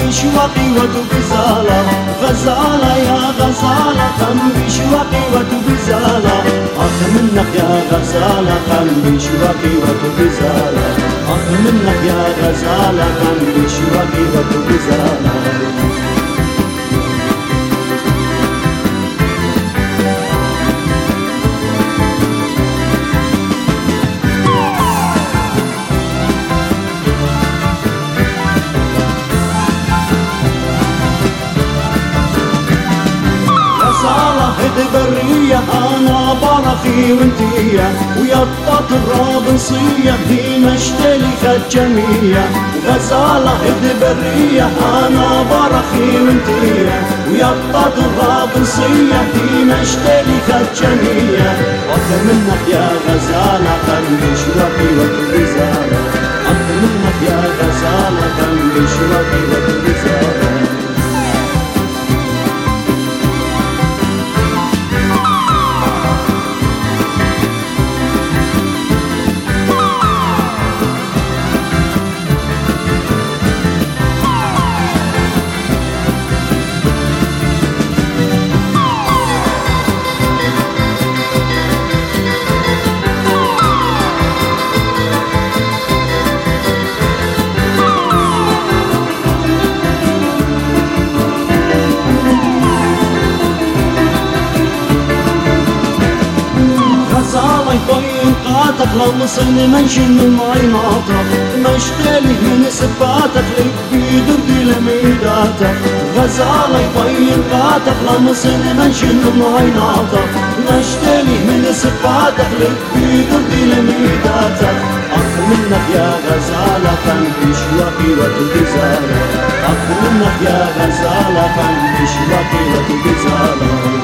بشوقي وتبزالة غزالة يا غزالة قم بشوقي وتبزالة أخ منك يا غزالة قم بشوقي وتبزالة أخ منك يا غزالة قم بشوقي وتبزالة برية أنا برخي وانتية ويا الراب نصية هي مشتلي خجمية غزالة هد برية أنا برخي وانتية ويا الراب نصية هي مشتلي خجمية أكثر منك يا غزالة قلبي شوقي وتبزالة أكثر منك يا غزالة قلبي شوقي وتبزالة قاتك لو صلي منشن الماي ناطق مشتلي من سباتك لك بيدردي لميداتك غزالة يطين قاتك لو صلي منشن الماي ناطق مشتلي من سباتك لك بيدردي لميداتك أخ منك يا غزالة كان بشوقي وتبزالة أخ منك يا غزالة كان بشوقي وتبزالة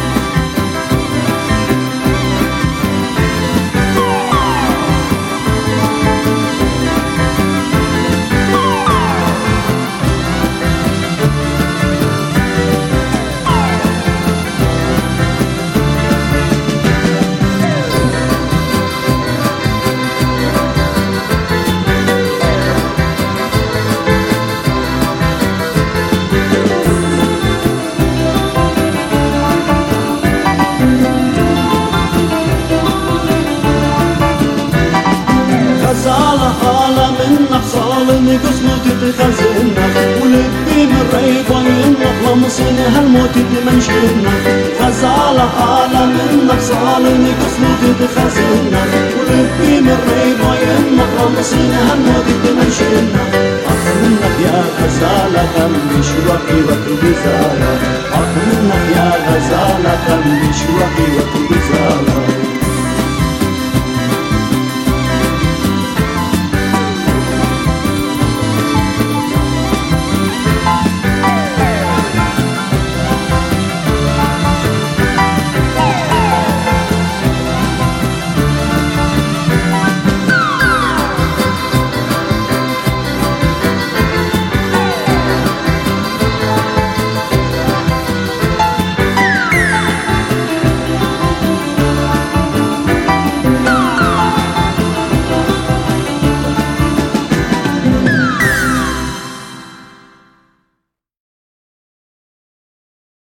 صالني قصمة تتخزنك ولبي من ريبة ينك لمصيني هالموت تمنشنك غزالة حالة منك صالني قصمة تتخزنك ولبي من ريبة ينك لمصيني هالموت تمنشنك أخ منك يا غزالة كم بشوقي وتبزالة أخ منك يا غزالة كم بشوقي